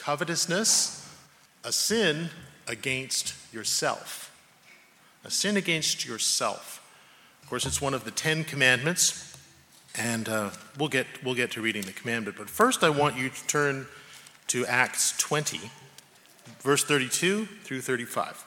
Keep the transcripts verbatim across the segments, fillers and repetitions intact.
covetousness, a sin against yourself. A sin against yourself. Of course, it's one of the Ten Commandments, and uh, we'll get we'll get to reading the commandment. But first, I want you to turn to Acts twenty, verse thirty-two through thirty-five.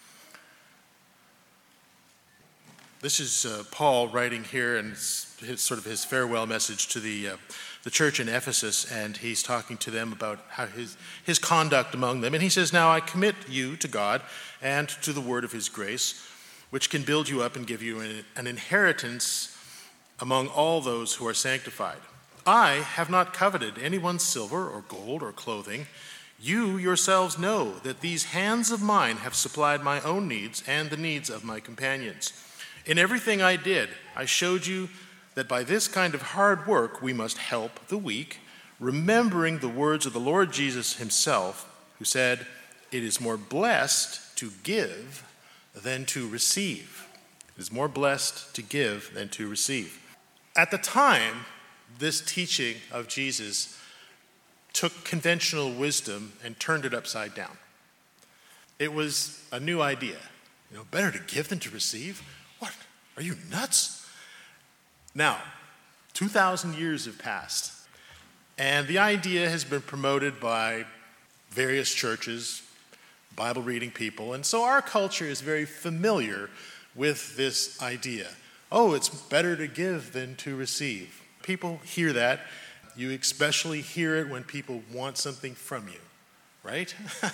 This is uh, Paul writing here, and it's his, sort of his farewell message to the uh, the church in Ephesus, and he's talking to them about how his his conduct among them. And he says, "Now I commit you to God and to the word of his grace, which can build you up and give you an, an inheritance among all those who are sanctified. I have not coveted anyone's silver or gold or clothing. You yourselves know that these hands of mine have supplied my own needs and the needs of my companions. In everything I did, I showed you that by this kind of hard work we must help the weak, remembering the words of the Lord Jesus himself, who said, 'It is more blessed to give than to receive.'" It is more blessed to give than to receive. At the time, this teaching of Jesus took conventional wisdom and turned it upside down. It was a new idea. You know, better to give than to receive? What? Are you nuts? Now, two thousand years have passed, and the idea has been promoted by various churches, Bible-reading people, and so our culture is very familiar with this idea. Oh, it's better to give than to receive. People hear that. You especially hear it when people want something from you, right?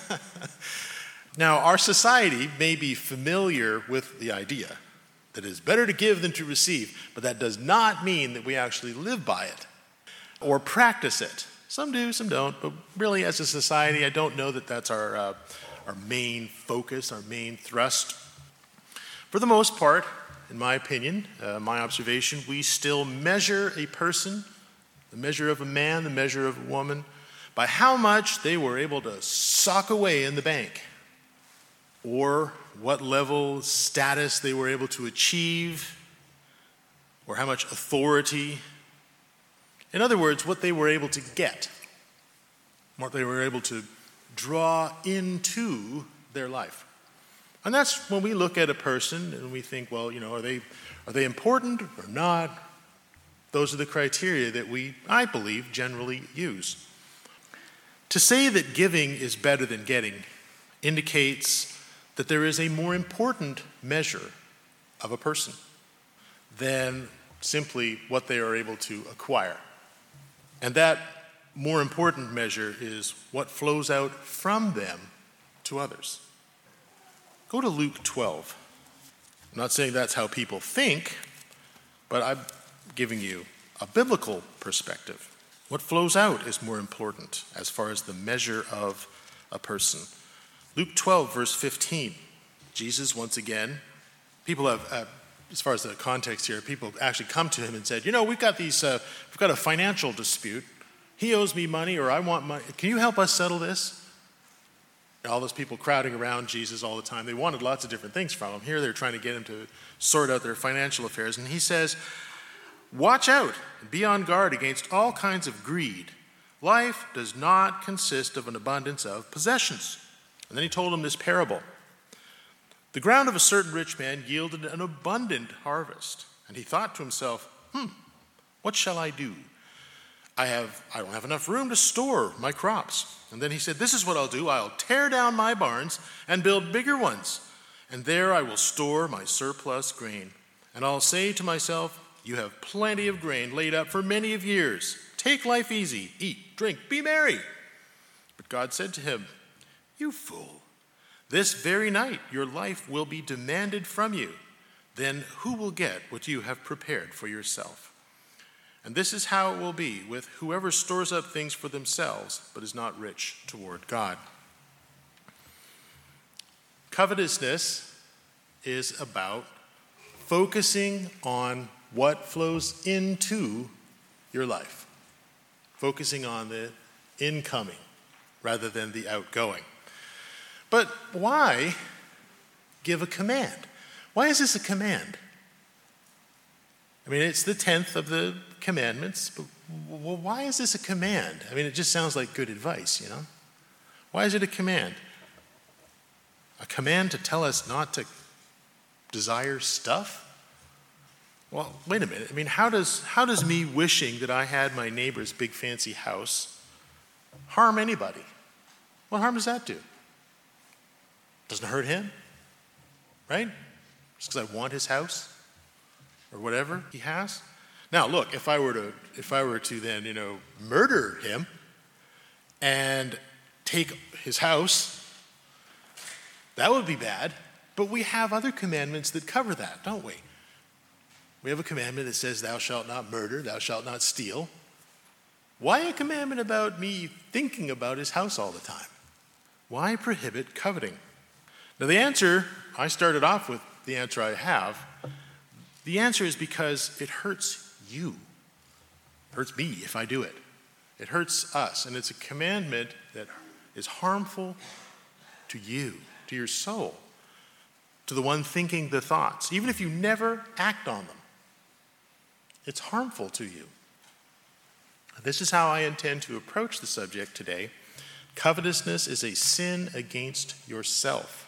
Now, our society may be familiar with the idea that it's better to give than to receive, but that does not mean that we actually live by it or practice it. Some do, some don't, but really as a society, I don't know that that's our, uh, our main focus, our main thrust. For the most part, in my opinion, uh, my observation, we still measure a person, the measure of a man, the measure of a woman, by how much they were able to sock away in the bank, or what level status they were able to achieve, or how much authority. In other words, what they were able to get, what they were able to draw into their life. And that's when we look at a person and we think, well, you know, are they are they important or not? Those are the criteria that we, I believe, generally use. To say that giving is better than getting indicates that there is a more important measure of a person than simply what they are able to acquire. And that more important measure is what flows out from them to others. Go to Luke twelve. I'm not saying that's how people think, but I'm giving you a biblical perspective. What flows out is more important as far as the measure of a person. Luke twelve, verse fifteen. Jesus, once again, people have, uh, as far as the context here, people actually come to him and said, you know, we've got these, uh, we've got a financial dispute. He owes me money, or I want money. Can you help us settle this? All those people crowding around Jesus all the time. They wanted lots of different things from him. Here they're trying to get him to sort out their financial affairs. And he says, watch out and be on guard against all kinds of greed. Life does not consist of an abundance of possessions. And then he told him this parable. The ground of a certain rich man yielded an abundant harvest. And he thought to himself, hmm, what shall I do? I have, I don't have enough room to store my crops. And then he said, this is what I'll do. I'll tear down my barns and build bigger ones. And there I will store my surplus grain. And I'll say to myself, you have plenty of grain laid up for many of years. Take life easy, eat, drink, be merry. But God said to him, you fool, this very night your life will be demanded from you. Then who will get what you have prepared for yourself? And this is how it will be with whoever stores up things for themselves, but is not rich toward God. Covetousness is about focusing on what flows into your life, focusing on the incoming rather than the outgoing. But why give a command? Why is this a command? I mean, it's the tenth of the commandments, but why is this a command? I mean, it just sounds like good advice, you know? Why is it a command? A command to tell us not to desire stuff? Well, wait a minute. I mean, how does how does me wishing that I had my neighbor's big fancy house harm anybody? What harm does that do? Doesn't hurt him, right? Just because I want his house or whatever he has. Now, look, if I were to if I were to then, you know, murder him and take his house, that would be bad. But we have other commandments that cover that, don't we? We have a commandment that says, thou shalt not murder, thou shalt not steal. Why a commandment about me thinking about his house all the time? Why prohibit coveting? Now the answer, I started off with the answer I have. The answer is because it hurts you. It hurts me if I do it. It hurts us, and it's a commandment that is harmful to you, to your soul, to the one thinking the thoughts, even if you never act on them. It's harmful to you. This is how I intend to approach the subject today. Covetousness is a sin against yourself.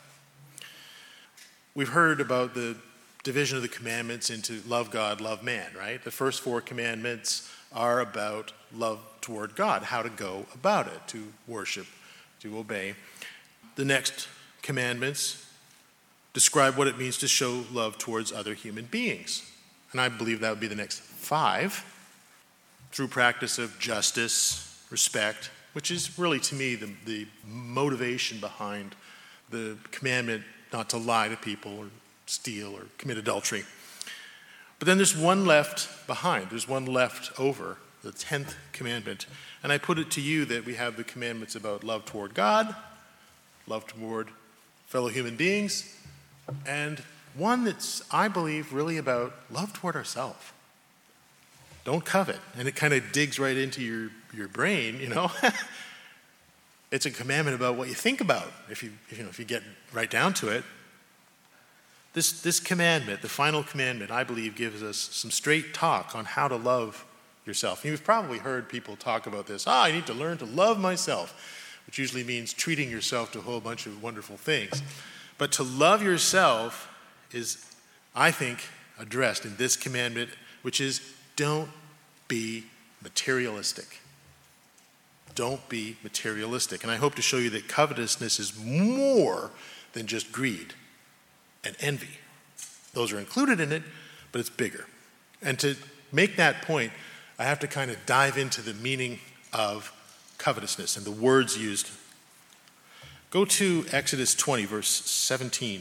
We've heard about the division of the commandments into love God, love man, right? The first four commandments are about love toward God, how to go about it, to worship, to obey. The next commandments describe what it means to show love towards other human beings. And I believe that would be the next five, through practice of justice, respect, which is really, to me, the, the motivation behind the commandment not to lie to people or steal or commit adultery. But then there's one left behind. There's one left over, the tenth commandment. And I put it to you that we have the commandments about love toward God, love toward fellow human beings, and one that's, I believe, really about love toward ourselves. Don't covet. And it kind of digs right into your, your brain, you know. It's a commandment about what you think about, if you, if, you know, if you get right down to it. This, this commandment, the final commandment, I believe, gives us some straight talk on how to love yourself. You've probably heard people talk about this. Ah, I need to learn to love myself, which usually means treating yourself to a whole bunch of wonderful things. But to love yourself is, I think, addressed in this commandment, which is don't be materialistic. Don't be materialistic. And I hope to show you that covetousness is more than just greed and envy. Those are included in it, but it's bigger. And to make that point, I have to kind of dive into the meaning of covetousness and the words used. Go to Exodus twenty, verse seventeen.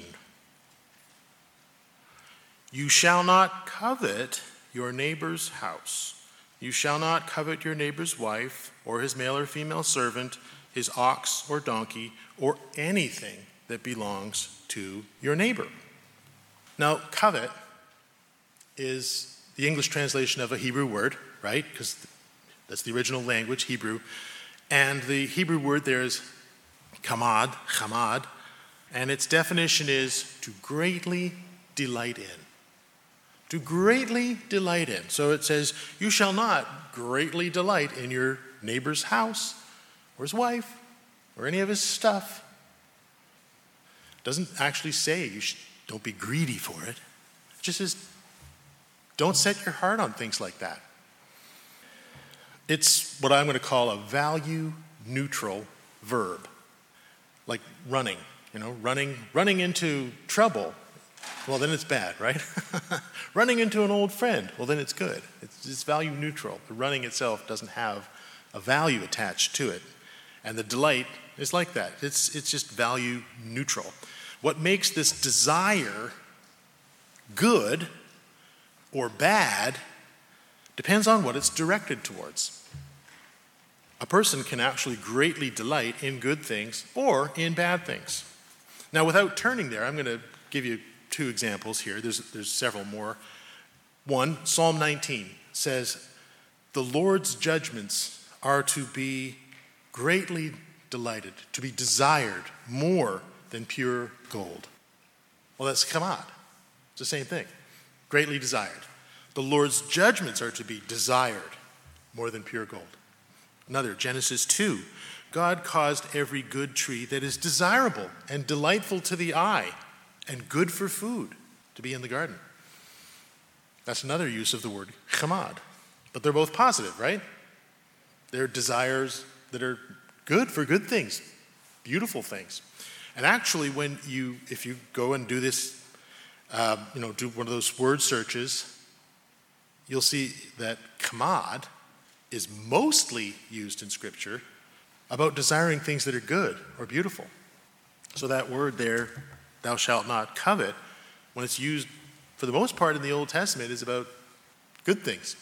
You shall not covet your neighbor's house. You shall not covet your neighbor's wife, or his male or female servant, his ox or donkey, or anything that belongs to your neighbor. Now, covet is the English translation of a Hebrew word, right? Because that's the original language, Hebrew. And the Hebrew word there is kamad, chamad, and its definition is to greatly delight in. To greatly delight in. So it says, you shall not greatly delight in your neighbor's house, or his wife, or any of his stuff. It doesn't actually say you should, don't be greedy for it. It just says, don't set your heart on things like that. It's what I'm going to call a value-neutral verb, like running. You know, running, running into trouble. Well, then it's bad, right? Running into an old friend, well, then it's good. It's, it's value neutral. The running itself doesn't have a value attached to it. And the delight is like that. It's, it's just value neutral. What makes this desire good or bad depends on what it's directed towards. A person can actually greatly delight in good things or in bad things. Now, without turning there, I'm going to give you two examples here. There's, there's several more. One, Psalm nineteen says, the Lord's judgments are to be greatly delighted, to be desired more than pure gold. Well, that's kamad. It's the same thing. Greatly desired. The Lord's judgments are to be desired more than pure gold. Another, Genesis two. God caused every good tree that is desirable and delightful to the eye and good for food to be in the garden. That's another use of the word chamad. But they're both positive, right? They're desires that are good for good things, beautiful things. And actually, when you, if you go and do this, uh, you know, do one of those word searches, you'll see that chamad is mostly used in Scripture about desiring things that are good or beautiful. So that word there, thou shalt not covet, when it's used for the most part in the Old Testament, is about good things,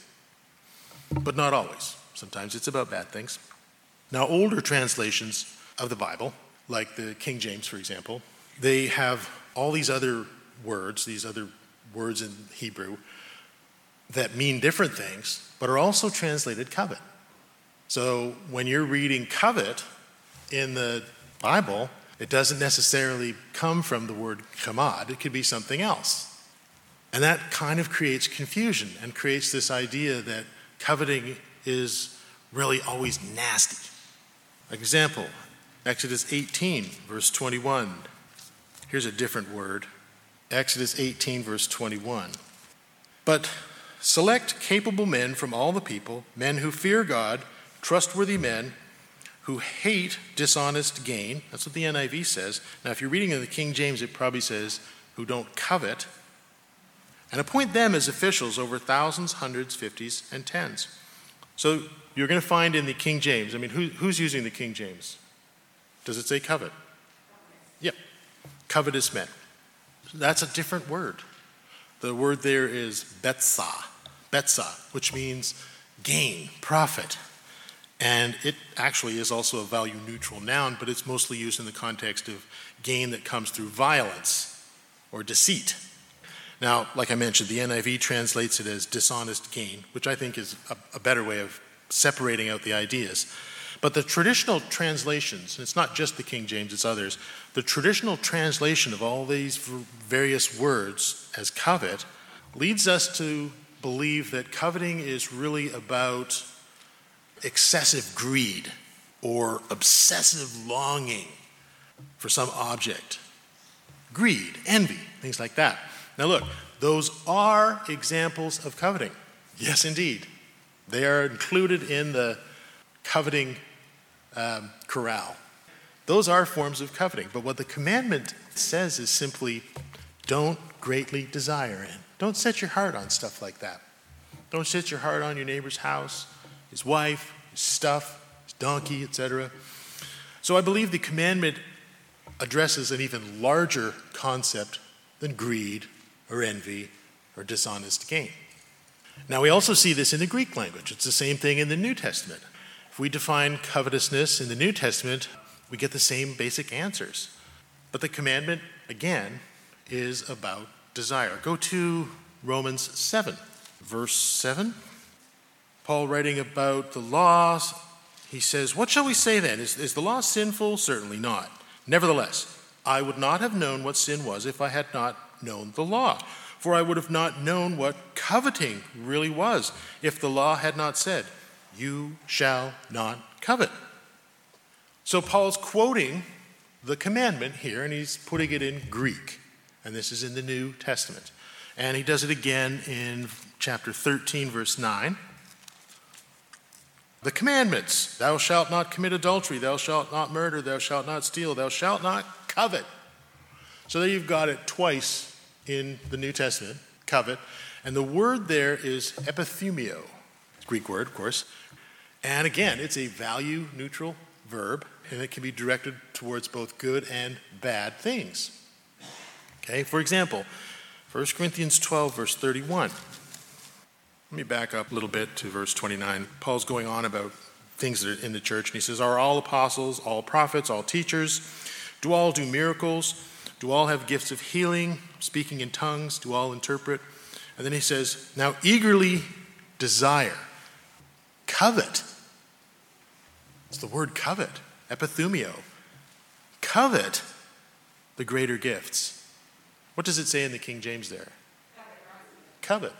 but not always. Sometimes it's about bad things. Now, older translations of the Bible, like the King James, for example, they have all these other words, these other words in Hebrew that mean different things, but are also translated covet. So when you're reading covet in the Bible, it doesn't necessarily come from the word chamad. It could be something else. And that kind of creates confusion and creates this idea that coveting is really always nasty. Example, Exodus eighteen, verse twenty-one. Here's a different word. Exodus eighteen, verse twenty-one. But select capable men from all the people, men who fear God, trustworthy men, who hate dishonest gain. That's what the N I V says. Now, if you're reading in the King James, it probably says, who don't covet. And appoint them as officials over thousands, hundreds, fifties, and tens. So you're going to find in the King James, I mean, who, who's using the King James? Does it say covet? Yep. Covetous men. That's a different word. The word there is betzah, betzah, which means gain, profit. And it actually is also a value-neutral noun, but it's mostly used in the context of gain that comes through violence or deceit. Now, like I mentioned, the N I V translates it as dishonest gain, which I think is a, a better way of separating out the ideas. But the traditional translations, and it's not just the King James, it's others, the traditional translation of all these various words as covet leads us to believe that coveting is really about excessive greed or obsessive longing for some object. Greed, envy, things like that. Now look, those are examples of coveting. Yes, indeed. They are included in the coveting um, corral. Those are forms of coveting. But what the commandment says is simply, don't greatly desire it. Don't set your heart on stuff like that. Don't set your heart on your neighbor's house, his wife, his stuff, his donkey, et cetera. So I believe the commandment addresses an even larger concept than greed or envy or dishonest gain. Now we also see this in the Greek language. It's the same thing in the New Testament. If we define covetousness in the New Testament, we get the same basic answers. But the commandment, again, is about desire. Go to Romans seven, verse seven. Paul writing about the law, he says, what shall we say then? Is, is the law sinful? Certainly not. Nevertheless, I would not have known what sin was if I had not known the law. For I would have not known what coveting really was if the law had not said, you shall not covet. So Paul's quoting the commandment here, and he's putting it in Greek. And this is in the New Testament. And he does it again in chapter thirteen, verse nine. The commandments, thou shalt not commit adultery, thou shalt not murder, thou shalt not steal, thou shalt not covet. So there you've got it twice in the New Testament, covet. And the word there is epithumio, Greek word, of course. And again, it's a value-neutral verb, and it can be directed towards both good and bad things. Okay, for example, First Corinthians twelve, verse thirty-one. Let me back up a little bit to verse twenty-nine. Paul's going on about things that are in the church, and he says, are all apostles, all prophets, all teachers? Do all do miracles? Do all have gifts of healing, speaking in tongues? Do all interpret? And then he says, now eagerly desire, covet. It's the word covet, epithumio. Covet the greater gifts. What does it say in the King James there? Covet.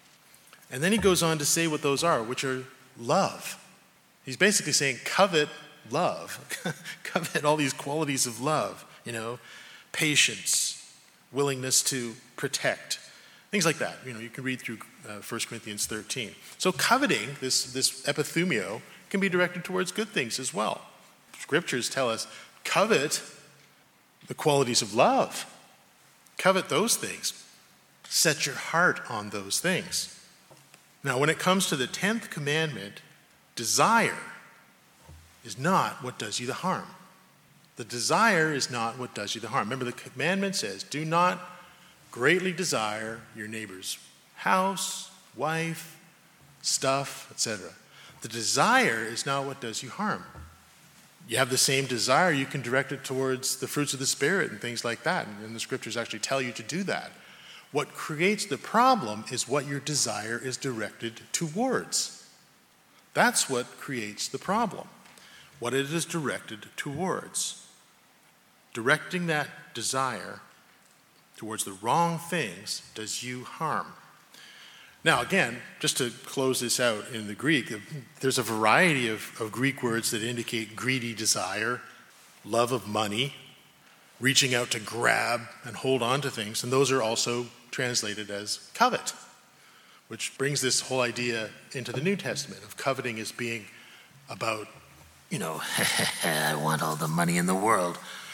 And then he goes on to say what those are, which are love. He's basically saying covet love, covet all these qualities of love, you know, patience, willingness to protect, things like that. You know, you can read through uh, First Corinthians thirteen. So coveting, this, this epithumio, can be directed towards good things as well. Scriptures tell us, covet the qualities of love. Covet those things. Set your heart on those things. Now, when it comes to the tenth commandment, desire is not what does you the harm. The desire is not what does you the harm. Remember, the commandment says, do not greatly desire your neighbor's house, wife, stuff, et cetera. The desire is not what does you harm. You have the same desire, you can direct it towards the fruits of the Spirit and things like that. And the scriptures actually tell you to do that. What creates the problem is what your desire is directed towards. That's what creates the problem, what it is directed towards. Directing that desire towards the wrong things does you harm. Now, again, just to close this out in the Greek, there's a variety of, of Greek words that indicate greedy desire, love of money, reaching out to grab and hold on to things, and those are also translated as covet, which brings this whole idea into the New Testament of coveting as being about, you know, I want all the money in the world.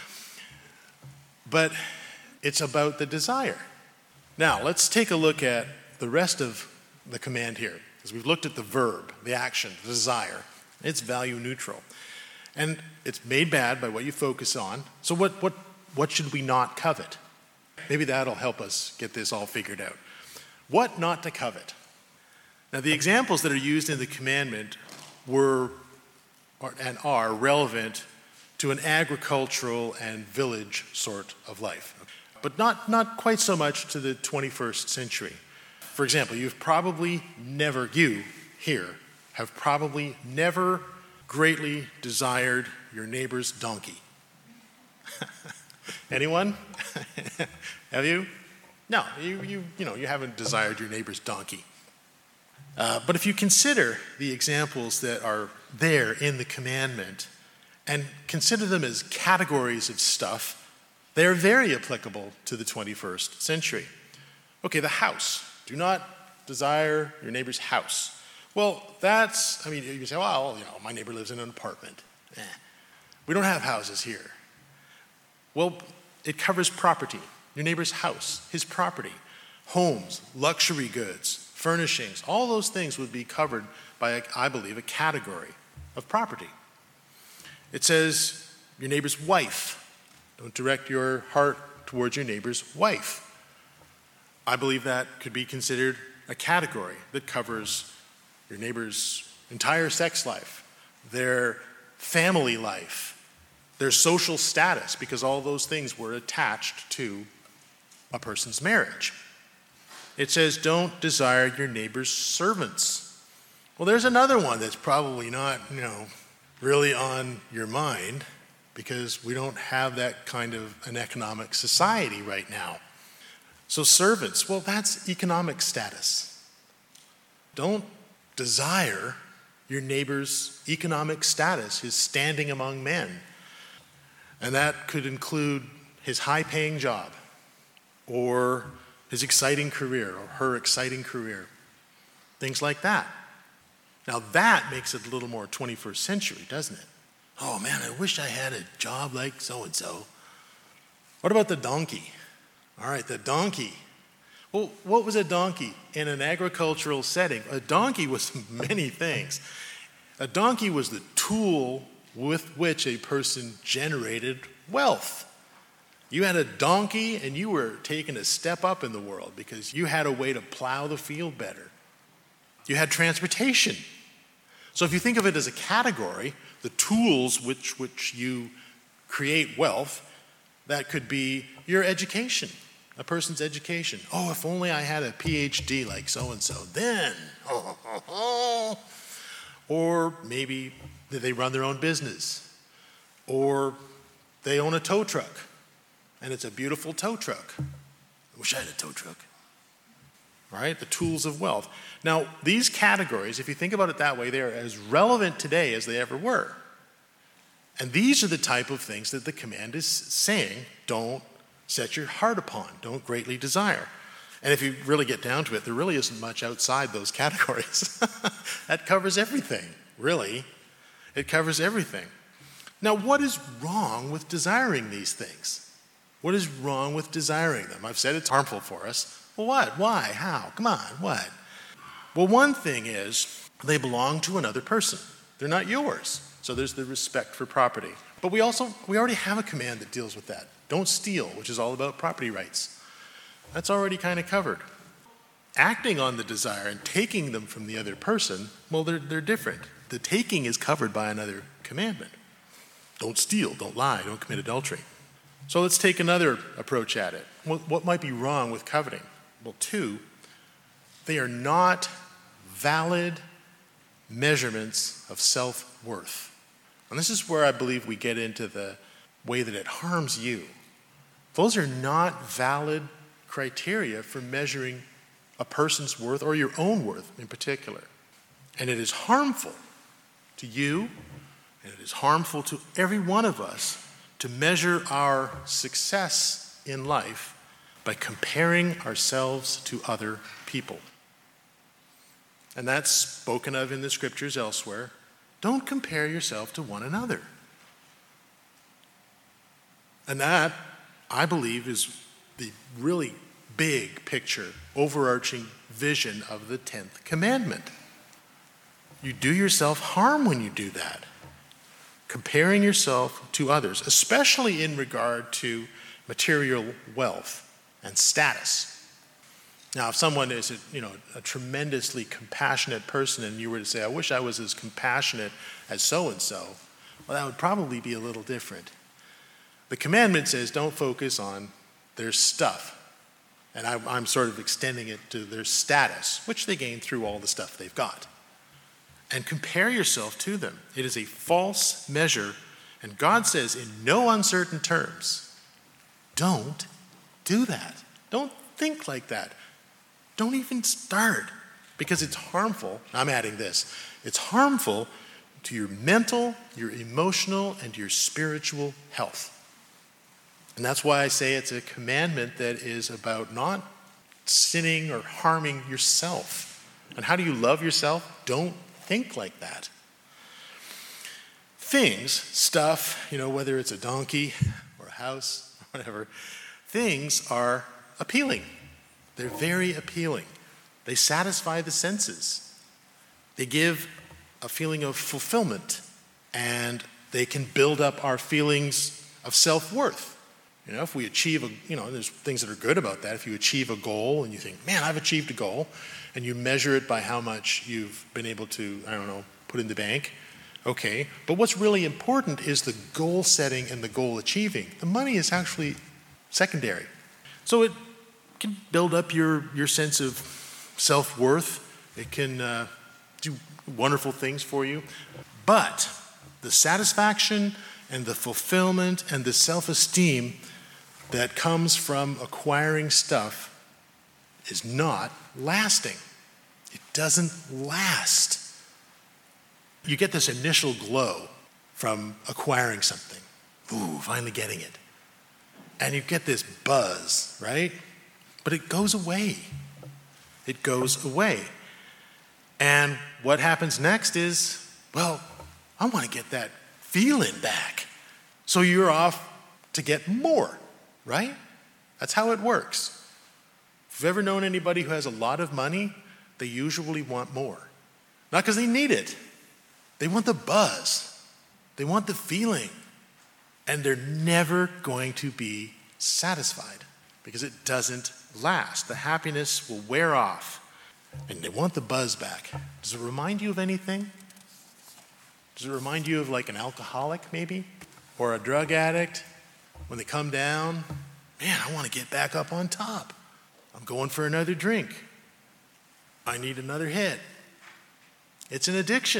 But it's about the desire. Now, let's take a look at the rest of the command here, because we've looked at the verb, the action, the desire. It's value neutral. And it's made bad by what you focus on. So what, what, what should we not covet? Maybe that'll help us get this all figured out. What not to covet? Now, the examples that are used in the commandment were are, and are relevant to an agricultural and village sort of life, but not, not quite so much to the twenty-first century. For example, you've probably never, you here, have probably never greatly desired your neighbor's donkey. Anyone? Have you? No, you, you, you know, you haven't desired your neighbor's donkey. Uh, but if you consider the examples that are there in the commandment and consider them as categories of stuff, they are very applicable to the twenty-first century. Okay, the house. Do not desire your neighbor's house. Well, that's, I mean, you say, well, you know, my neighbor lives in an apartment. Eh, we don't have houses here. Well, it covers property. Your neighbor's house, his property, homes, luxury goods, furnishings, all those things would be covered by, I believe, a category of property. It says your neighbor's wife. Don't direct your heart towards your neighbor's wife. I believe that could be considered a category that covers your neighbor's entire sex life, their family life, their social status, because all those things were attached to a person's marriage. It says, don't desire your neighbor's servants. Well, there's another one that's probably not, you know, really on your mind, because we don't have that kind of an economic society right now. So servants, well, that's economic status. Don't desire your neighbor's economic status, his standing among men. And that could include his high-paying job, or his exciting career, or her exciting career. Things like that. Now that makes it a little more twenty-first century, doesn't it? Oh man, I wish I had a job like so-and-so. What about the donkey? All right, the donkey. Well, what was a donkey in an agricultural setting? A donkey was many things. A donkey was the tool with which a person generated wealth. You had a donkey and you were taking a step up in the world because you had a way to plow the field better. You had transportation. So if you think of it as a category, the tools which which you create wealth, that could be your education, a person's education. Oh, if only I had a P H D like so-and-so, then. Oh, oh, oh. Or maybe they run their own business. Or they own a tow truck, and it's a beautiful tow truck. I wish I had a tow truck. All right, the tools of wealth. Now, these categories, if you think about it that way, they are as relevant today as they ever were. And these are the type of things that the command is saying, don't set your heart upon, don't greatly desire. And if you really get down to it, there really isn't much outside those categories. That covers everything, really. It covers everything. Now, what is wrong with desiring these things? What is wrong with desiring them? I've said it's harmful for us. Well, what? Why? How? Come on, what? Well, one thing is they belong to another person. They're not yours. So there's the respect for property. But we also, we already have a command that deals with that. Don't steal, which is all about property rights. That's already kind of covered. Acting on the desire and taking them from the other person, well, they're, they're different. The taking is covered by another commandment. Don't steal, don't lie, don't commit adultery. So let's take another approach at it. What, what might be wrong with coveting? Well, two, they are not valid measurements of self-worth. And this is where I believe we get into the way that it harms you. Those are not valid criteria for measuring a person's worth or your own worth in particular. And it is harmful to you, and it is harmful to every one of us to measure our success in life by comparing ourselves to other people. And that's spoken of in the scriptures elsewhere. Don't compare yourself to one another. And that, I believe, is the really big picture, overarching vision of the tenth commandment. You do yourself harm when you do that. Comparing yourself to others, especially in regard to material wealth and status. Now, if someone is a, you know, a tremendously compassionate person and you were to say, I wish I was as compassionate as so-and-so, well, that would probably be a little different. The commandment says don't focus on their stuff. And I, I'm sort of extending it to their status, which they gain through all the stuff they've got. And compare yourself to them. It is a false measure. And God says in no uncertain terms, don't do that. Don't think like that. Don't even start, because it's harmful. I'm adding this. It's harmful to your mental, your emotional, and your spiritual health. And that's why I say it's a commandment that is about not sinning or harming yourself. And how do you love yourself? Don't think like that. Things, stuff, you know, whether it's a donkey or a house or whatever, things are appealing. They're very appealing. They satisfy the senses. They give a feeling of fulfillment, and they can build up our feelings of self-worth. You know, if we achieve a, you know, there's things that are good about that. If you achieve a goal and you think, man, I've achieved a goal, and you measure it by how much you've been able to, I don't know, put in the bank, okay. But what's really important is the goal setting and the goal achieving. The money is actually secondary. So it can build up your, your sense of self-worth. It can uh, do wonderful things for you. But the satisfaction and the fulfillment and the self-esteem that comes from acquiring stuff is not lasting. It doesn't last. You get this initial glow from acquiring something. Ooh, finally getting it. And you get this buzz, right? But it goes away. It goes away. And what happens next is, well, I want to get that feeling back. So you're off to get more, right? That's how it works. If you've ever known anybody who has a lot of money, they usually want more. Not because they need it. They want the buzz. They want the feeling. And they're never going to be satisfied because it doesn't last. The happiness will wear off. And they want the buzz back. Does it remind you of anything? Does it remind you of like an alcoholic maybe? Or a drug addict? When they come down, man, I want to get back up on top. I'm going for another drink. I need another hit. It's an addiction.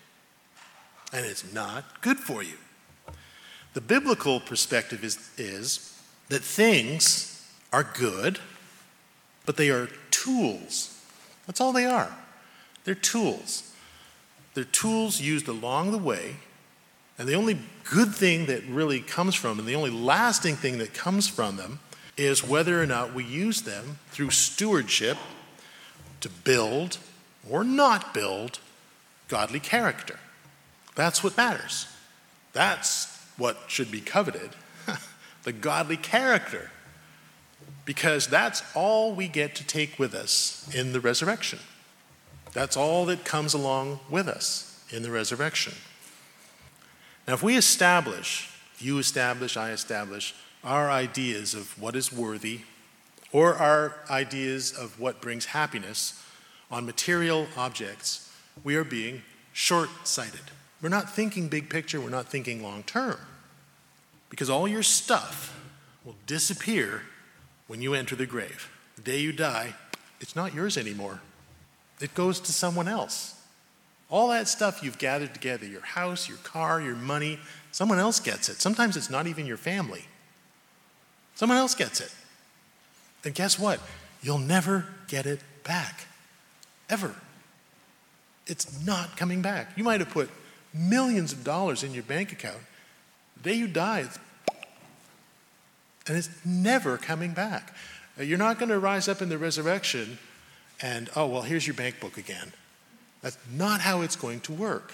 And it's not good for you. The biblical perspective is, is that things are good, but they are tools. That's all they are. They're tools. They're tools used along the way And the only good thing that really comes from them, and the only lasting thing that comes from them, is whether or not we use them through stewardship to build or not build godly character. That's what matters. That's what should be coveted, the godly character, because that's all we get to take with us in the resurrection. That's all that comes along with us in the resurrection. Now, if we establish, you establish, I establish, our ideas of what is worthy or our ideas of what brings happiness on material objects, we are being short-sighted. We're not thinking big picture, we're not thinking long-term. Because all your stuff will disappear when you enter the grave. The day you die, it's not yours anymore. It goes to someone else. All that stuff you've gathered together, your house, your car, your money, someone else gets it. Sometimes it's not even your family. Someone else gets it. And guess what? You'll never get it back. Ever. It's not coming back. You might have put millions of dollars in your bank account. The day you die, it's and it's never coming back. You're not going to rise up in the resurrection and, oh, well, here's your bank book again. That's not how it's going to work.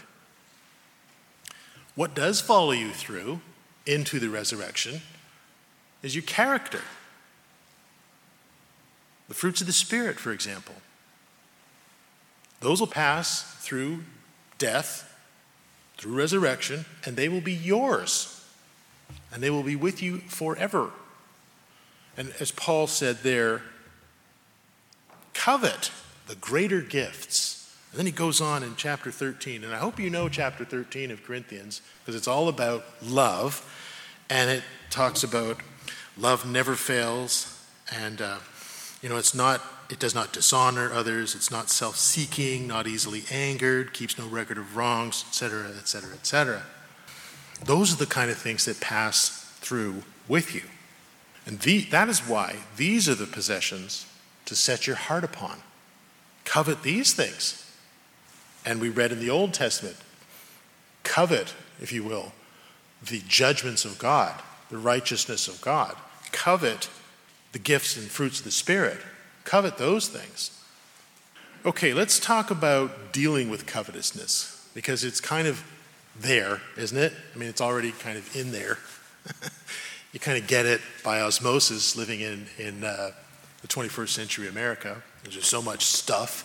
What does follow you through into the resurrection is your character. The fruits of the Spirit, for example. Those will pass through death, through resurrection, and they will be yours. And they will be with you forever. And as Paul said there, covet the greater gifts. And then he goes on in chapter thirteen, and I hope you know chapter thirteen of Corinthians, because it's all about love, and it talks about love never fails, and uh, you know, it's not, it does not dishonor others, it's not self-seeking, not easily angered, keeps no record of wrongs, et cetera, et cetera, et cetera. Those are the kind of things that pass through with you. And the, that is why these are the possessions to set your heart upon. Covet these things. And we read in the Old Testament, covet, if you will, the judgments of God, the righteousness of God. Covet the gifts and fruits of the Spirit. Covet those things. Okay, let's talk about dealing with covetousness, because it's kind of there, isn't it? I mean, it's already kind of in there. You kind of get it by osmosis living in, in uh, the twenty-first century America. There's just so much stuff.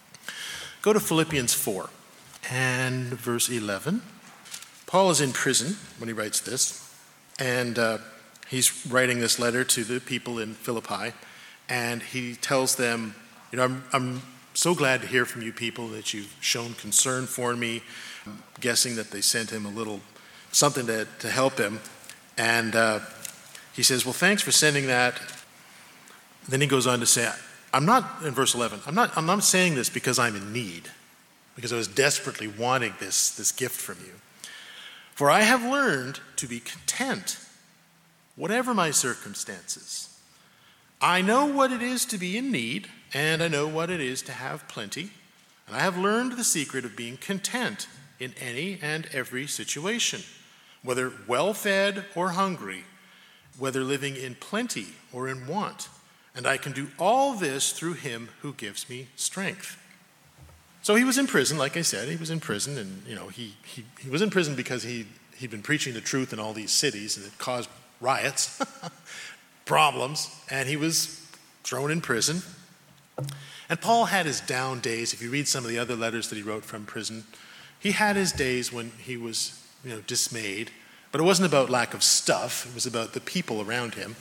Go to Philippians four and verse eleven. Paul is in prison when he writes this, and uh, he's writing this letter to the people in Philippi, and he tells them, you know, I'm, I'm so glad to hear from you people that you've shown concern for me. I'm guessing that they sent him a little something to, to help him. And uh, he says, well, thanks for sending that. Then he goes on to say, I'm not, in verse eleven, I'm not, I'm not saying this because I'm in need, because I was desperately wanting this, this gift from you. For I have learned to be content, whatever my circumstances. I know what it is to be in need, and I know what it is to have plenty. And I have learned the secret of being content in any and every situation, whether well-fed or hungry, whether living in plenty or in want. And I can do all this through him who gives me strength. So he was in prison, like I said, he was in prison, and you know, he he, he was in prison because he, he'd been preaching the truth in all these cities, and it caused riots, problems, and he was thrown in prison. And Paul had his down days. If you read some of the other letters that he wrote from prison, he had his days when he was, you know, dismayed. But it wasn't about lack of stuff. It was about the people around him.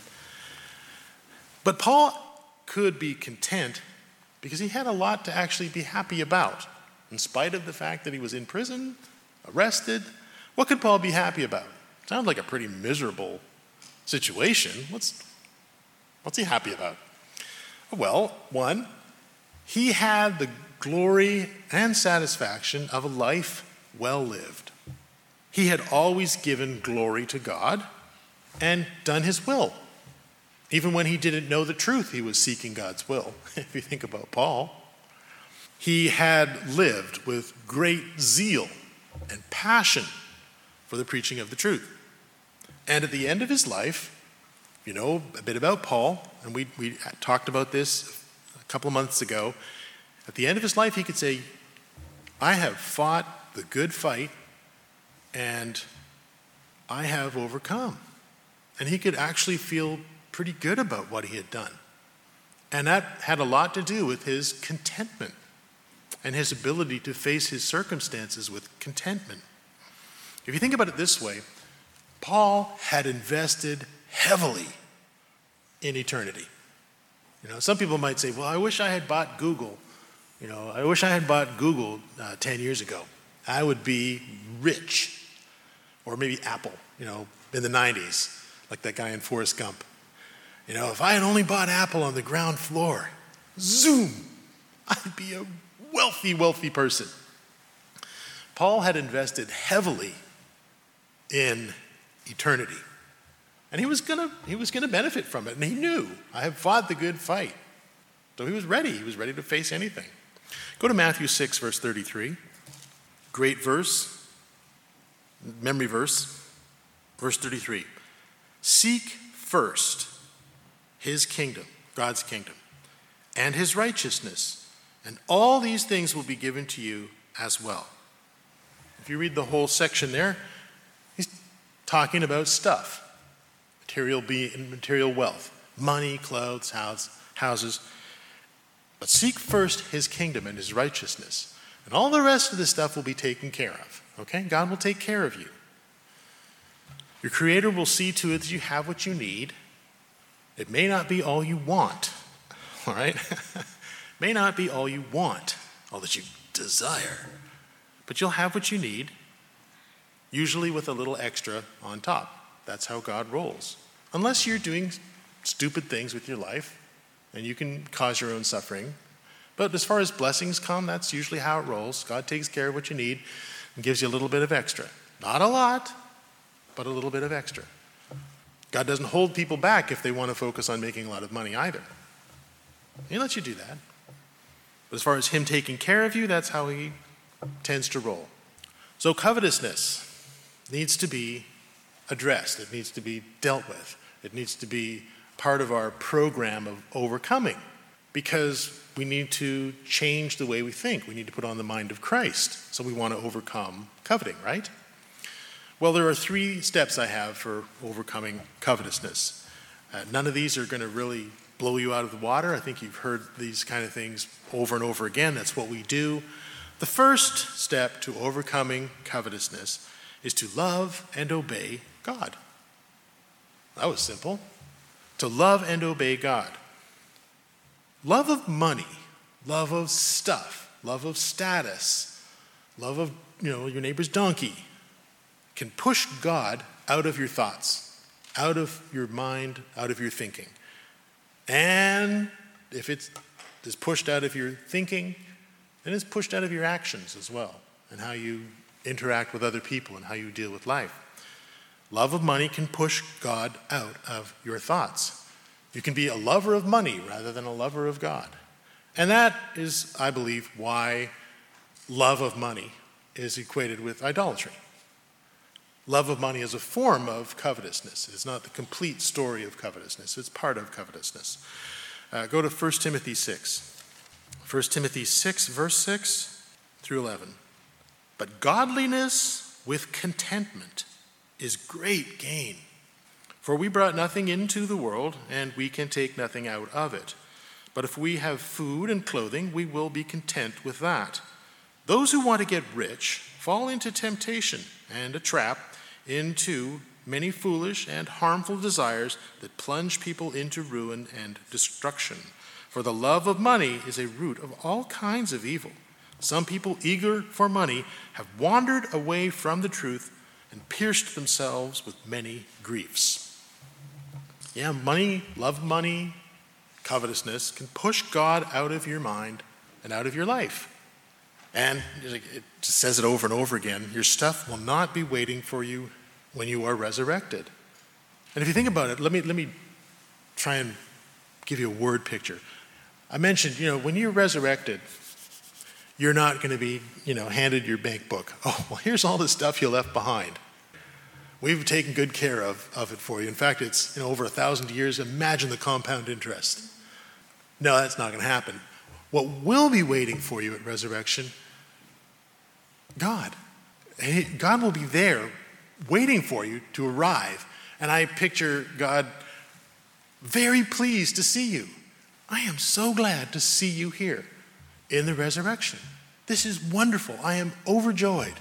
But Paul could be content because he had a lot to actually be happy about. In spite of the fact that he was in prison, arrested, what could Paul be happy about? Sounds like a pretty miserable situation. What's, what's he happy about? Well, one, he had the glory and satisfaction of a life well lived. He had always given glory to God and done his will. Even when he didn't know the truth, he was seeking God's will. If you think about Paul, he had lived with great zeal and passion for the preaching of the truth. And at the end of his life, you know a bit about Paul, and we, we talked about this a couple of months ago. At the end of his life, he could say, I have fought the good fight, and I have overcome. And he could actually feel pretty good about what he had done. And that had a lot to do with his contentment and his ability to face his circumstances with contentment. If you think about it this way, Paul had invested heavily in eternity. You know, some people might say, well, I wish I had bought Google. You know, I wish I had bought Google uh, ten years ago. I would be rich. Or maybe Apple, you know, in the nineties, like that guy in Forrest Gump. You know, if I had only bought Apple on the ground floor, zoom, I'd be a wealthy, wealthy person. Paul had invested heavily in eternity. And he was gonna he was gonna benefit from it. And he knew, I have fought the good fight. So he was ready. He was ready to face anything. Go to Matthew six, verse thirty-three. Great verse, memory verse, verse thirty-three. Seek first his kingdom, God's kingdom, and his righteousness, and all these things will be given to you as well. If you read the whole section there, he's talking about stuff, material being, material wealth, money, clothes, house, houses. But seek first his kingdom and his righteousness, and all the rest of the stuff will be taken care of. Okay? God will take care of you. Your Creator will see to it that you have what you need. It may not be all you want, all right? May not be all you want, all that you desire, but you'll have what you need, usually with a little extra on top. That's how God rolls. Unless you're doing stupid things with your life, and you can cause your own suffering. But as far as blessings come, that's usually how it rolls. God takes care of what you need and gives you a little bit of extra. Not a lot, but a little bit of extra. God doesn't hold people back if they want to focus on making a lot of money either. He lets you do that. But as far as him taking care of you, that's how he tends to roll. So covetousness needs to be addressed. It needs to be dealt with. It needs to be part of our program of overcoming, because we need to change the way we think. We need to put on the mind of Christ. So we want to overcome coveting, right? Well, there are three steps I have for overcoming covetousness. Uh, none of these are going to really blow you out of the water. I think you've heard these kind of things over and over again. That's what we do. The first step to overcoming covetousness is to love and obey God. That was simple. To love and obey God. Love of money, love of stuff, love of status, love of, you know, your neighbor's donkey can push God out of your thoughts, out of your mind, out of your thinking. And if it's is pushed out of your thinking, then it's pushed out of your actions as well, and how you interact with other people and how you deal with life. Love of money can push God out of your thoughts. You can be a lover of money rather than a lover of God. And that is, I believe, why love of money is equated with idolatry. Love of money is a form of covetousness. It's not the complete story of covetousness. It's part of covetousness. Uh, go to First Timothy six. First Timothy six, verse six through eleven. But godliness with contentment is great gain. For we brought nothing into the world, and we can take nothing out of it. But if we have food and clothing, we will be content with that. Those who want to get rich fall into temptation and a trap, into many foolish and harmful desires that plunge people into ruin and destruction. For the love of money is a root of all kinds of evil. Some people eager for money have wandered away from the truth and pierced themselves with many griefs. Yeah, money, love of money, covetousness can push God out of your mind and out of your life. And it just says it over and over again, your stuff will not be waiting for you when you are resurrected. And if you think about it, let me let me try and give you a word picture. I mentioned, you know, when you're resurrected, you're not going to be, you know, handed your bank book. Oh, well, here's all the stuff you left behind. We've taken good care of, of it for you. In fact, it's you know, over a thousand years. Imagine the compound interest. No, that's not going to happen. What will be waiting for you at resurrection? God. God will be there waiting for you to arrive. And I picture God very pleased to see you. I am so glad to see you here in the resurrection. This is wonderful. I am overjoyed.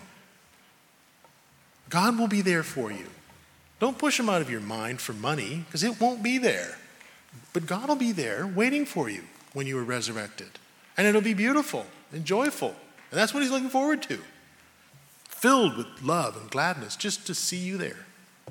God will be there for you. Don't push him out of your mind for money, because it won't be there. But God will be there waiting for you when you are resurrected. And it'll be beautiful and joyful. And that's what he's looking forward to. Filled with love and gladness just to see you there.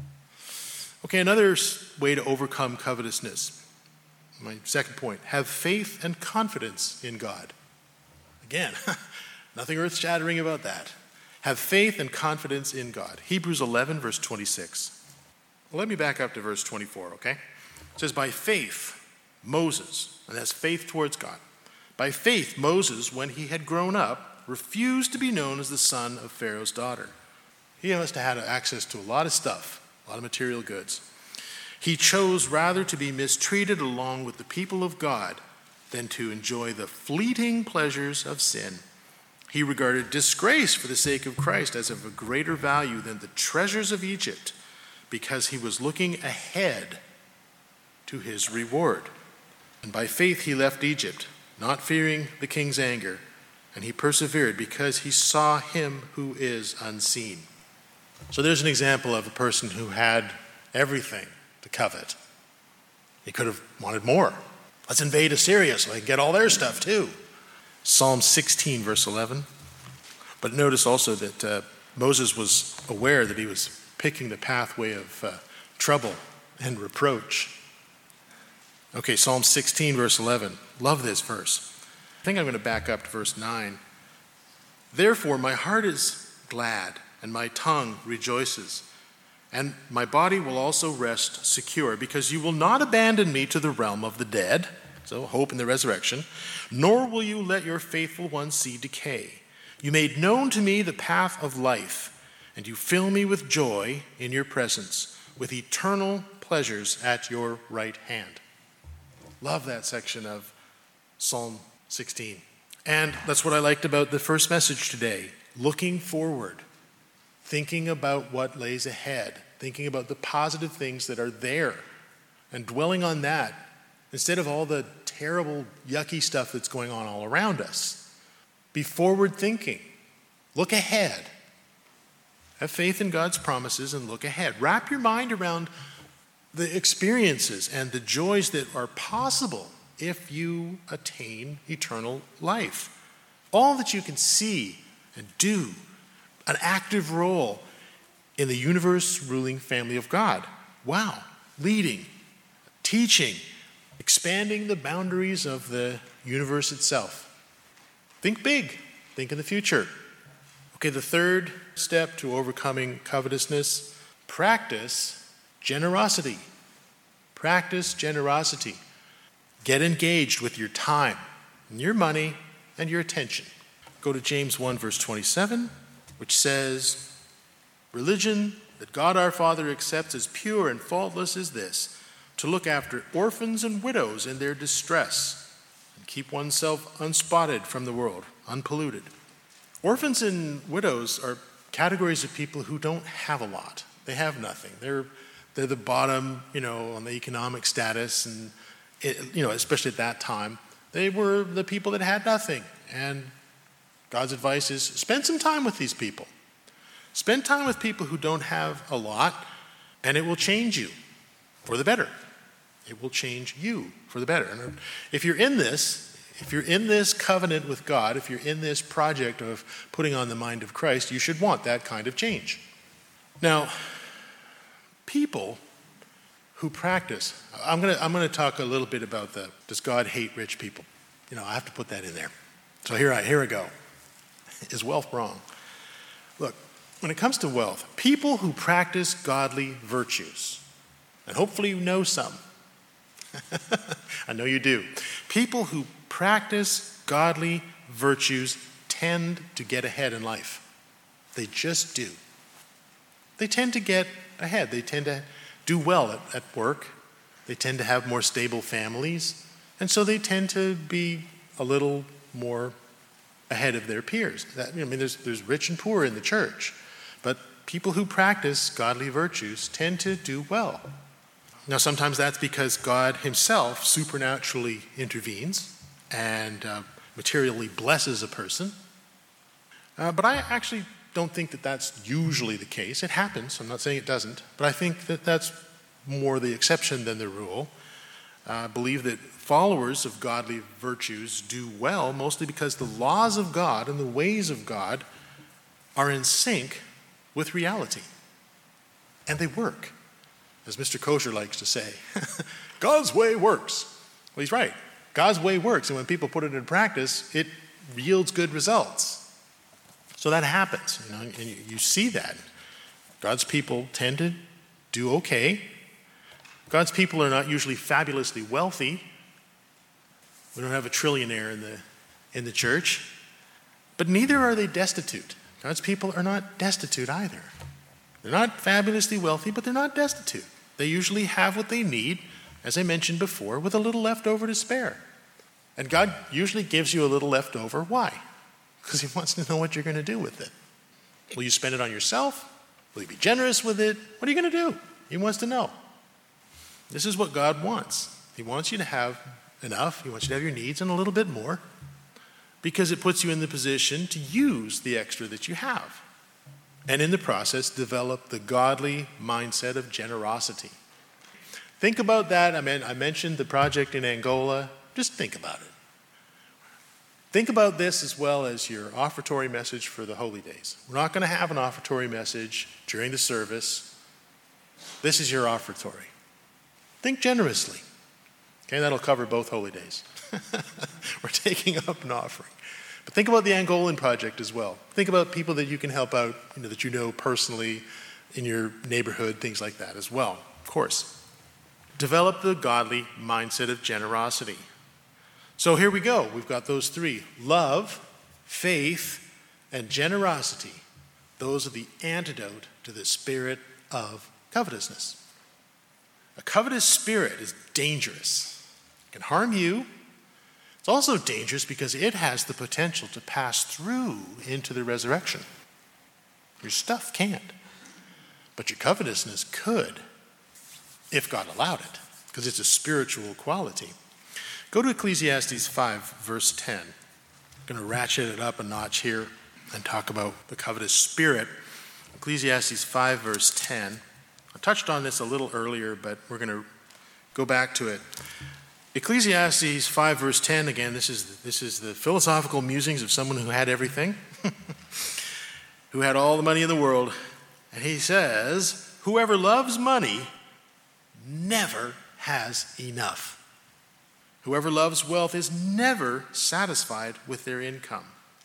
Okay, another way to overcome covetousness. My second point, have faith and confidence in God. Again, nothing earth-shattering about that. Have faith and confidence in God. Hebrews eleven, verse twenty-six. Well, let me back up to verse twenty-four, okay? It says, by faith, Moses, and that's faith towards God. By faith, Moses, when he had grown up, refused to be known as the son of Pharaoh's daughter. He must have had access to a lot of stuff, a lot of material goods. He chose rather to be mistreated along with the people of God than to enjoy the fleeting pleasures of sin. He regarded disgrace for the sake of Christ as of a greater value than the treasures of Egypt, because he was looking ahead to his reward. And by faith he left Egypt, not fearing the king's anger, and he persevered because he saw him who is unseen. So there's an example of a person who had everything to covet. He could have wanted more. Let's invade Assyria so I can get all their stuff too. Psalm sixteen, verse eleven. But notice also that uh, Moses was aware that he was picking the pathway of uh, trouble and reproach. Okay, Psalm sixteen, verse eleven. Love this verse. I think I'm going to back up to verse nine. Therefore, my heart is glad, and my tongue rejoices, and my body will also rest secure, because you will not abandon me to the realm of the dead, so hope in the resurrection, nor will you let your faithful one see decay. You made known to me the path of life, and you fill me with joy in your presence, with eternal pleasures at your right hand. Love that section of Psalm sixteen. And that's what I liked about the first message today. Looking forward, thinking about what lays ahead, thinking about the positive things that are there, and dwelling on that instead of all the terrible, yucky stuff that's going on all around us. Be forward thinking. Look ahead. Have faith in God's promises and look ahead. Wrap your mind around the experiences and the joys that are possible if you attain eternal life. All that you can see and do, an active role in the universe ruling family of God. Wow. Leading, teaching, expanding the boundaries of the universe itself. Think big. Think in the future. Okay, the third step to overcoming covetousness, practice generosity. Practice generosity. Get engaged with your time, and your money, and your attention. Go to James one, verse twenty-seven, which says, religion that God our Father accepts as pure and faultless is this, to look after orphans and widows in their distress, and keep oneself unspotted from the world, unpolluted. Orphans and widows are categories of people who don't have a lot. They have nothing. They're they're the bottom, you know, on the economic status, and it, you know, especially at that time, they were the people that had nothing. And God's advice is spend some time with these people. Spend time with people who don't have a lot, and it will change you for the better. It will change you for the better. And if you're in this, if you're in this covenant with God, if you're in this project of putting on the mind of Christ, you should want that kind of change. Now, people who practice, I'm going to I'm going to talk a little bit about the, does God hate rich people? You know, I have to put that in there. So here I, here I go. Is wealth wrong? Look, when it comes to wealth, people who practice godly virtues, and hopefully you know some. I know you do. People who practice godly virtues tend to get ahead in life. They just do. they tend to get ahead. They tend to do well at, at work. They tend to have more stable families. And so they tend to be a little more ahead of their peers. That, I mean, there's, there's rich and poor in the church. But people who practice godly virtues tend to do well. Now, sometimes that's because God himself supernaturally intervenes and uh, materially blesses a person. Uh, but I actually don't think that that's usually the case. It happens. I'm not saying it doesn't. But I think that that's more the exception than the rule. Uh, I believe that followers of godly virtues do well mostly because the laws of God and the ways of God are in sync with reality. And they work. As Mister Kosher likes to say, God's way works. Well, he's right. God's way works. And when people put it in practice, it yields good results. So that happens. You know, and you, you see that. God's people tend to do okay. God's people are not usually fabulously wealthy. We don't have a trillionaire in the in the church. But neither are they destitute. God's people are not destitute either. They're not fabulously wealthy, but they're not destitute. They usually have what they need, as I mentioned before, with a little left over to spare. And God usually gives you a little left over. Why? Because he wants to know what you're going to do with it. Will you spend it on yourself? Will you be generous with it? What are you going to do? He wants to know. This is what God wants. He wants you to have enough. He wants you to have your needs and a little bit more, because it puts you in the position to use the extra that you have. And in the process, develop the godly mindset of generosity. Think about that. I mean, I mentioned the project in Angola. Just think about it. Think about this as well as your offertory message for the holy days. We're not going to have an offertory message during the service. This is your offertory. Think generously. Okay, that'll cover both holy days. We're taking up an offering. But think about the Angolan project as well. Think about people that you can help out, you know, that you know personally in your neighborhood, things like that as well, of course. Develop the godly mindset of generosity. So here we go. We've got those three. Love, faith, and generosity. Those are the antidote to the spirit of covetousness. A covetous spirit is dangerous. It can harm you. It's also dangerous because it has the potential to pass through into the resurrection. Your stuff can't. But your covetousness could, if God allowed it, because it's a spiritual quality. Go to Ecclesiastes five, verse ten. I'm going to ratchet it up a notch here and talk about the covetous spirit. Ecclesiastes five, verse ten. I touched on this a little earlier, but we're going to go back to it. Ecclesiastes five, verse ten, again, this is, this is the philosophical musings of someone who had everything, who had all the money in the world. And he says, whoever loves money never has enough. Whoever loves wealth is never satisfied with their income.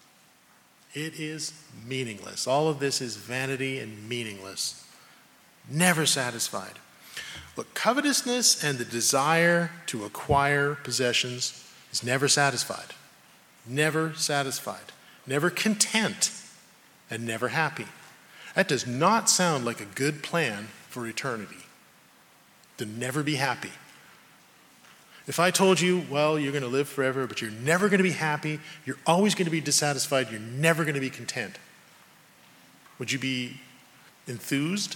It is meaningless. All of this is vanity and meaningless. Never satisfied. But covetousness and the desire to acquire possessions is never satisfied. Never satisfied. Never content. And never happy. That does not sound like a good plan for eternity. To never be happy. If I told you, well, you're going to live forever, but you're never going to be happy, you're always going to be dissatisfied, you're never going to be content, would you be enthused?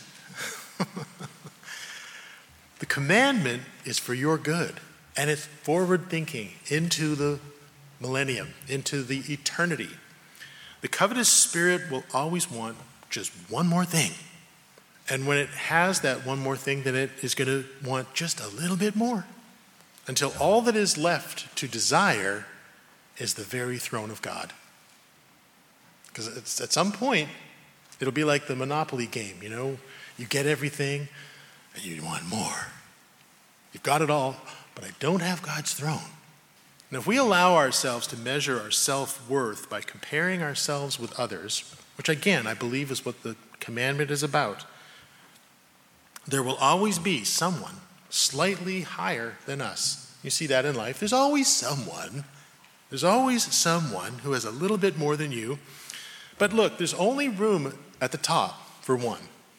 The commandment is for your good, and it's forward thinking into the millennium, into the eternity. The covetous spirit will always want just one more thing. And when it has that one more thing, then it is going to want just a little bit more, until all that is left to desire is the very throne of God. Because at some point, it'll be like the Monopoly game, you know? You get everything, and you want more. You've got it all, but I don't have God's throne. And if we allow ourselves to measure our self-worth by comparing ourselves with others, which again, I believe is what the commandment is about, there will always be someone slightly higher than us. You see that in life. There's always someone. There's always someone who has a little bit more than you. But look, there's only room at the top for one.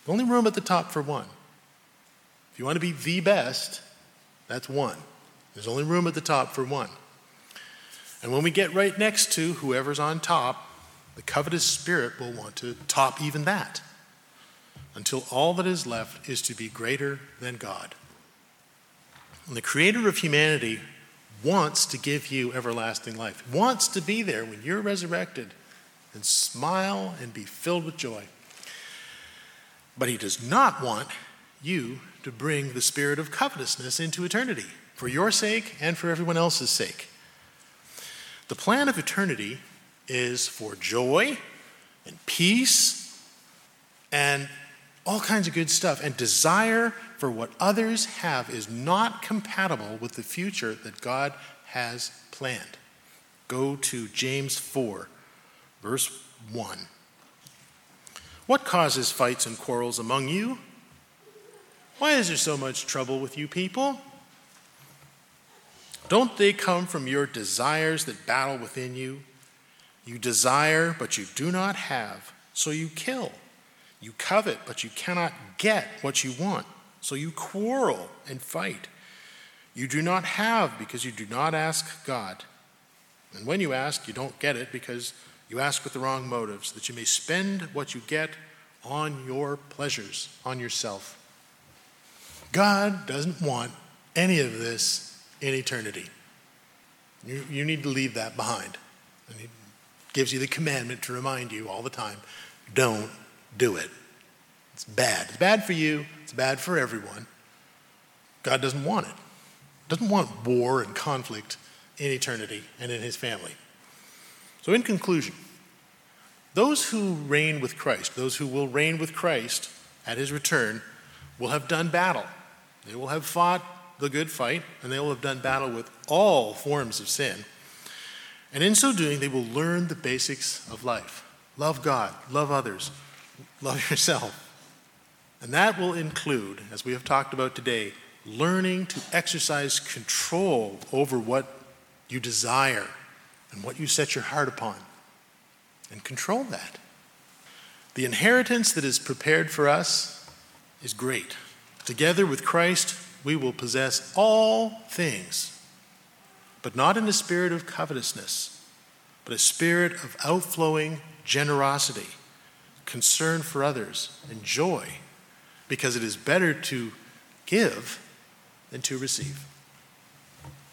Only room at the top for one. If you want to be the best, that's one. There's only room at the top for one. And when we get right next to whoever's on top, the covetous spirit will want to top even that, until all that is left is to be greater than God. And the creator of humanity wants to give you everlasting life, wants to be there when you're resurrected and smile and be filled with joy. But he does not want you to bring the spirit of covetousness into eternity, for your sake and for everyone else's sake. The plan of eternity is for joy and peace and all kinds of good stuff. And desire for what others have is not compatible with the future that God has planned. Go to James four, verse one. What causes fights and quarrels among you? Why is there so much trouble with you people? Don't they come from your desires that battle within you? You desire, but you do not have, so you kill. You covet, but you cannot get what you want, so you quarrel and fight. You do not have because you do not ask God. And when you ask, you don't get it because you ask with the wrong motives, that you may spend what you get on your pleasures, on yourself. God doesn't want any of this in eternity. You, you need to leave that behind. And he gives you the commandment to remind you all the time, don't do it. It's bad. It's bad for you. It's bad for everyone. God doesn't want it. Doesn't want war and conflict in eternity and in his family. So in conclusion, those who reign with Christ, those who will reign with Christ at his return, will have done battle. They will have fought the good fight, and they will have done battle with all forms of sin. And in so doing, they will learn the basics of life. Love God, love others, love yourself. And that will include, as we have talked about today, learning to exercise control over what you desire and what you set your heart upon, and control that. The inheritance that is prepared for us is great. Together with Christ, we will possess all things, but not in a spirit of covetousness, but a spirit of outflowing generosity, concern for others, and joy, because it is better to give than to receive.